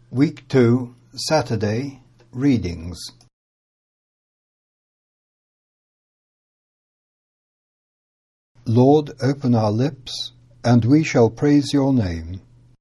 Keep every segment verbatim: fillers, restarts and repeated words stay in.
Week two, Saturday, Readings. Lord, open our lips, and we shall praise your name.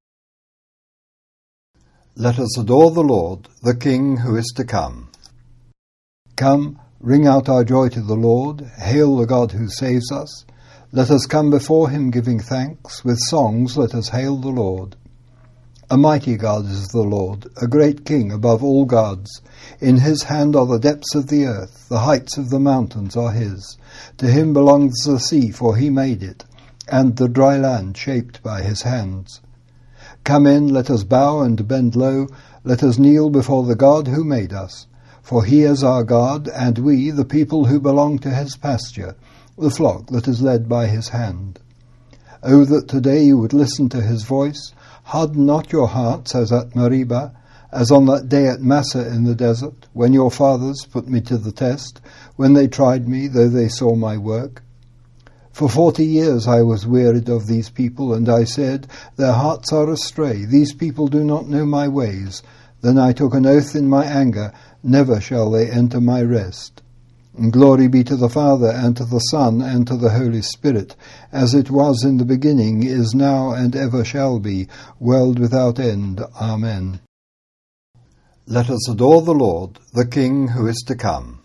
Let us adore the Lord, the King who is to come. Come, ring out our joy to the Lord, hail the God who saves us. Let us come before him giving thanks, with songs let us hail the Lord. A mighty God is the Lord, a great King above all gods. In his hand are the depths of the earth, the heights of the mountains are his. To him belongs the sea, for he made it, and the dry land shaped by his hands. Come in, let us bow and bend low, let us kneel before the God who made us. For he is our God, and we, the people who belong to his pasture, the flock that is led by his hand. O that today you would listen to his voice. Harden not your hearts as at Meribah, as on that day at Massah in the desert, when your fathers put me to the test, when they tried me, though they saw my work. For forty years I was wearied of these people, and I said, their hearts are astray, these people do not know my ways. Then I took an oath in my anger, never shall they enter my rest. And glory be to the Father, and to the Son, and to the Holy Spirit, as it was in the beginning, is now, and ever shall be, world without end. Amen. Let us adore the Lord, the King who is to come.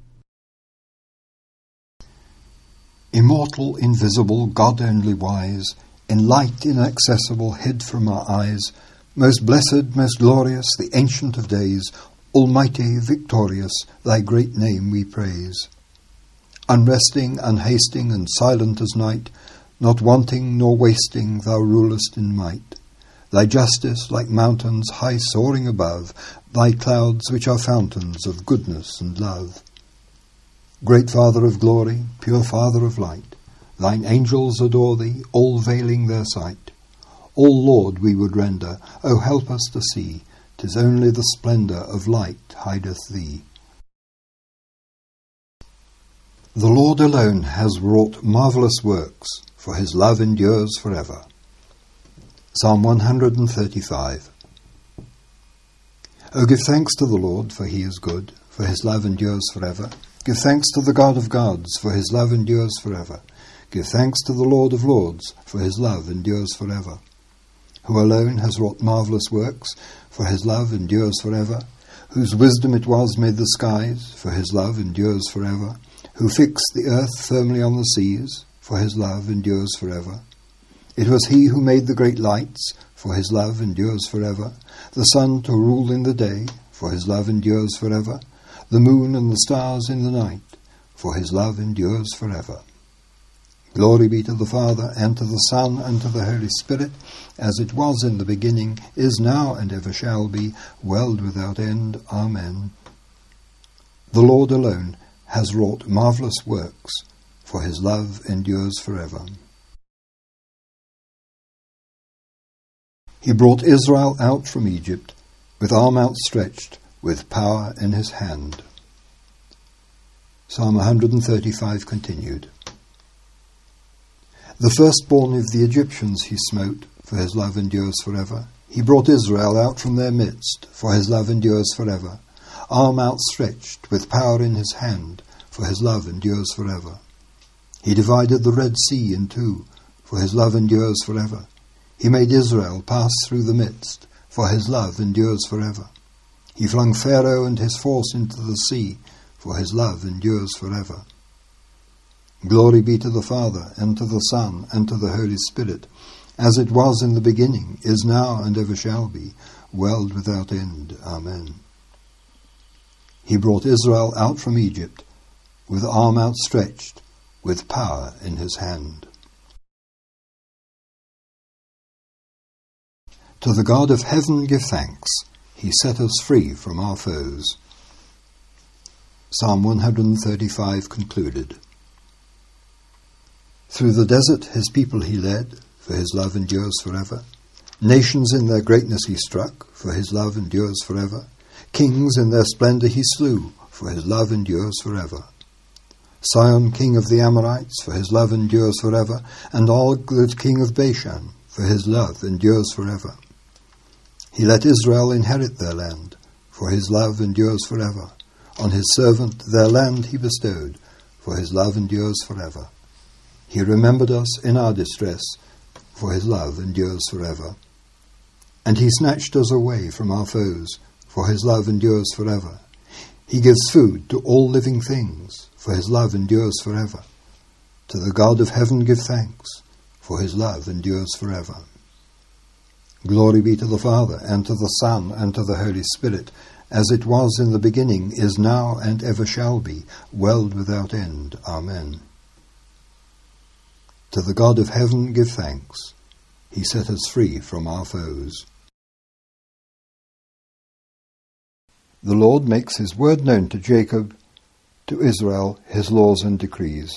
Immortal, invisible, God only wise, in light inaccessible, hid from our eyes, most blessed, most glorious, the Ancient of Days, Almighty, victorious, thy great name we praise. Unresting, unhasting, and silent as night, not wanting nor wasting, thou rulest in might. Thy justice, like mountains high soaring above, thy clouds which are fountains of goodness and love. Great Father of glory, pure Father of light, thine angels adore thee, all veiling their sight. All Lord we would render, O help us to see, 'tis only the splendour of light hideth thee. The Lord alone has wrought marvellous works, for his love endures forever. Psalm one hundred thirty-five. O give thanks to the Lord, for he is good, for his love endures forever. Give thanks to the God of gods, for his love endures forever. Give thanks to the Lord of lords, for his love endures forever. Who alone has wrought marvellous works, for his love endures forever. Whose wisdom it was made the skies, for his love endures forever. Who fixed the earth firmly on the seas, for his love endures forever. It was he who made the great lights, for his love endures forever. The sun to rule in the day, for his love endures forever. The moon and the stars in the night, for his love endures forever. Glory be to the Father, and to the Son, and to the Holy Spirit, as it was in the beginning, is now, and ever shall be, world without end. Amen. The Lord alone has wrought marvellous works, for his love endures forever. He brought Israel out from Egypt, with arm outstretched, with power in his hand. Psalm one hundred thirty-five continued. The firstborn of the Egyptians he smote, for his love endures forever. He brought Israel out from their midst, for his love endures forever. Arm outstretched, with power in his hand, for his love endures forever. He divided the Red Sea in two, for his love endures forever. He made Israel pass through the midst, for his love endures forever. He flung Pharaoh and his force into the sea, for his love endures forever. Glory be to the Father, and to the Son, and to the Holy Spirit, as it was in the beginning, is now, and ever shall be, world without end. Amen. He brought Israel out from Egypt, with arm outstretched, with power in his hand. To the God of heaven give thanks, he set us free from our foes. Psalm one hundred thirty-five concluded. Through the desert his people he led, for his love endures forever. Nations in their greatness he struck, for his love endures forever. Kings in their splendour he slew, for his love endures forever. Sihon, king of the Amorites, for his love endures forever, and Og, the king of Bashan, for his love endures forever. He let Israel inherit their land, for his love endures forever. On his servant their land he bestowed, for his love endures forever. He remembered us in our distress, for his love endures forever. And he snatched us away from our foes, for his love endures forever. He gives food to all living things, for his love endures forever. To the God of heaven give thanks, for his love endures forever. Glory be to the Father, and to the Son, and to the Holy Spirit, as it was in the beginning, is now, and ever shall be, world without end. Amen. To the God of heaven give thanks. He set us free from our foes. The Lord makes his word known to Jacob, to Israel his laws and decrees.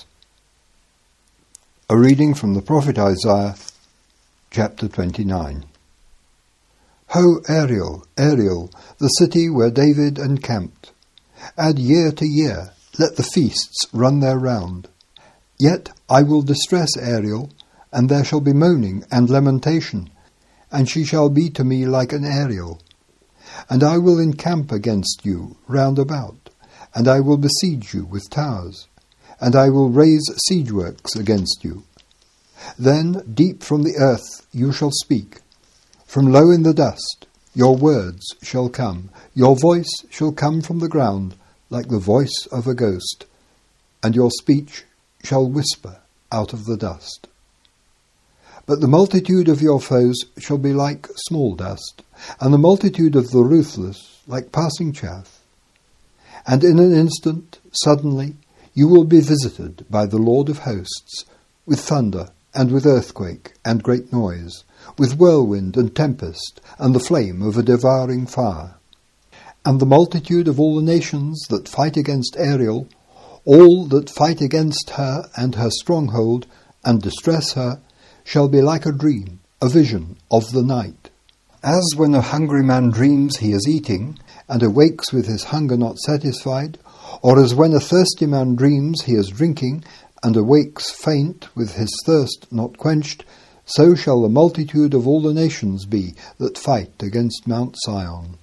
A reading from the prophet Isaiah, chapter twenty-nine. Ho, Ariel, Ariel, the city where David encamped. Add year to year, let the feasts run their round. Yet I will distress Ariel, and there shall be moaning and lamentation, and she shall be to me like an Ariel. And I will encamp against you round about, and I will besiege you with towers, and I will raise siege works against you. Then deep from the earth you shall speak. From low in the dust your words shall come, your voice shall come from the ground like the voice of a ghost, and your speech shall whisper out of the dust. But the multitude of your foes shall be like small dust, and the multitude of the ruthless like passing chaff. And in an instant, suddenly, you will be visited by the Lord of hosts, with thunder, and with earthquake, and great noise, with whirlwind and tempest, and the flame of a devouring fire. And the multitude of all the nations that fight against Ariel, all that fight against her and her stronghold, and distress her, shall be like a dream, a vision of the night. As when a hungry man dreams he is eating, and awakes with his hunger not satisfied, or as when a thirsty man dreams he is drinking, and awakes faint with his thirst not quenched, so shall the multitude of all the nations be that fight against Mount Sion.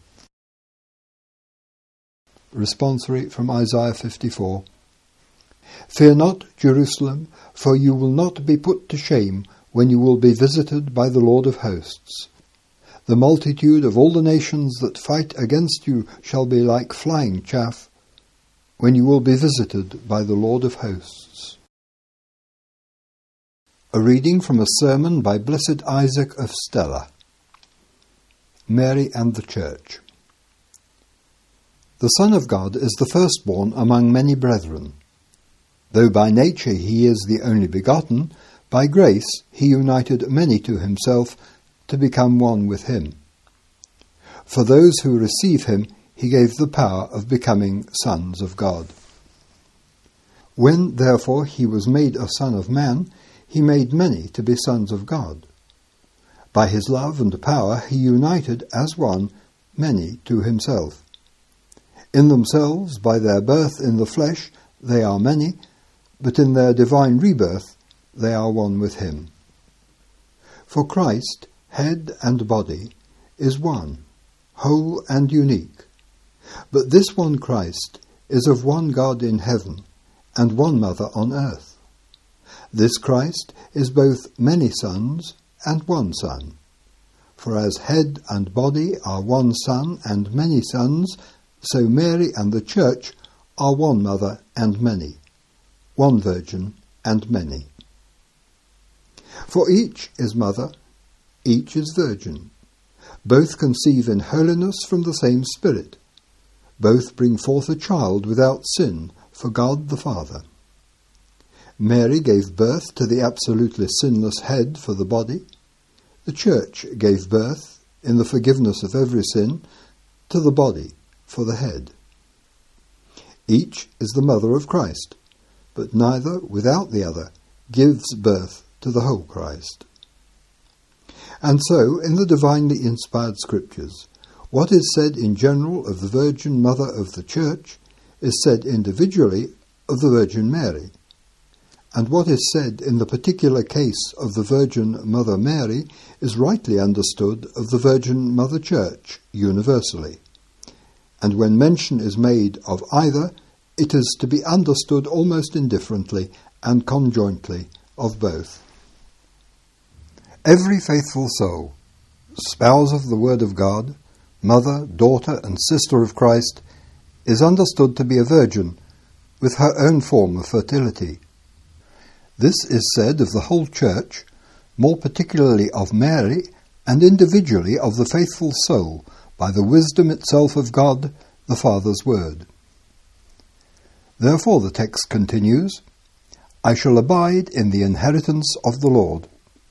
Responsory from Isaiah fifty-four. Fear not, Jerusalem, for you will not be put to shame when you will be visited by the Lord of hosts. The multitude of all the nations that fight against you shall be like flying chaff, when you will be visited by the Lord of hosts. A reading from a sermon by Blessed Isaac of Stella. Mary and the Church. The Son of God is the firstborn among many brethren. Though by nature he is the only begotten, by grace he united many to himself to become one with him. For those who receive him he gave the power of becoming sons of God. When, therefore, he was made a son of man, he made many to be sons of God. By his love and power he united as one many to himself. In themselves, by their birth in the flesh, they are many, but in their divine rebirth they are one with him. For Christ, head and body, is one, whole and unique. But this one Christ is of one God in heaven and one mother on earth. This Christ is both many sons and one Son. For as head and body are one Son and many sons, so Mary and the Church are one mother and many, one Virgin and many. For each is mother, each is virgin. Both conceive in holiness from the same Spirit. Both bring forth a child without sin for God the Father. Mary gave birth to the absolutely sinless head for the body. The Church gave birth, in the forgiveness of every sin, to the body for the head. Each is the mother of Christ, but neither, without the other, gives birth to the whole Christ. And so, in the divinely inspired Scriptures, what is said in general of the Virgin Mother of the Church is said individually of the Virgin Mary, and what is said in the particular case of the Virgin Mother Mary is rightly understood of the Virgin Mother Church universally. And when mention is made of either, it is to be understood almost indifferently and conjointly of both. Every faithful soul, spouse of the Word of God, mother, daughter, and sister of Christ, is understood to be a virgin with her own form of fertility. This is said of the whole Church, more particularly of Mary, and individually of the faithful soul, by the wisdom itself of God, the Father's Word. Therefore the text continues, I shall abide in the inheritance of the Lord.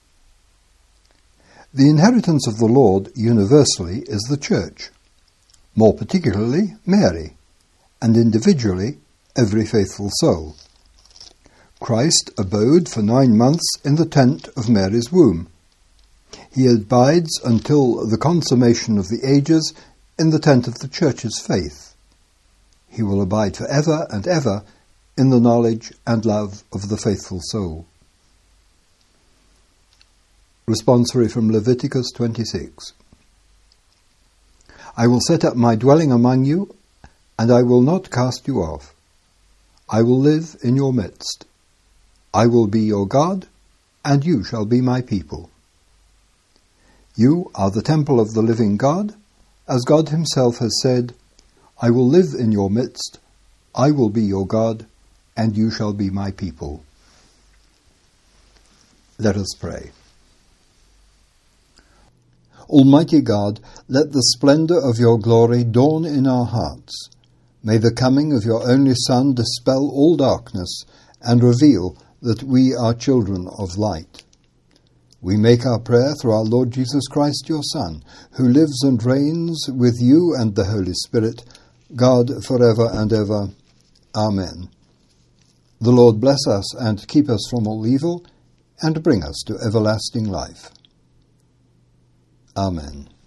The inheritance of the Lord universally is the Church, more particularly Mary, and individually every faithful soul. Christ abode for nine months in the tent of Mary's womb. He abides until the consummation of the ages in the tent of the Church's faith. He will abide for ever and ever in the knowledge and love of the faithful soul. Responsory from Leviticus twenty-six. I will set up my dwelling among you, and I will not cast you off. I will live in your midst. I will be your God, and you shall be my people. You are the temple of the living God, as God himself has said, I will live in your midst, I will be your God, and you shall be my people. Let us pray. Almighty God, let the splendour of your glory dawn in our hearts. May the coming of your only Son dispel all darkness and reveal that we are children of light. We make our prayer through our Lord Jesus Christ, your Son, who lives and reigns with you and the Holy Spirit, God forever and ever. Amen. The Lord bless us and keep us from all evil, and bring us to everlasting life. Amen.